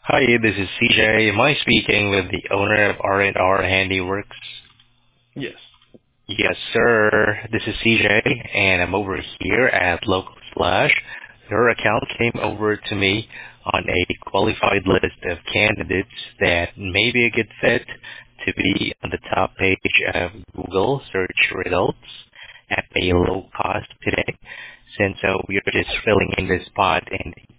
Hi, this is CJ. Am I speaking with the owner of R&R Handiworks? Yes. Yes, sir. This is CJ, and I'm over here at Local Slash. Your account came over to me on a qualified list of candidates that may be a good fit to be on the top page of Google search results at a low cost today. Since we're just filling in the spot in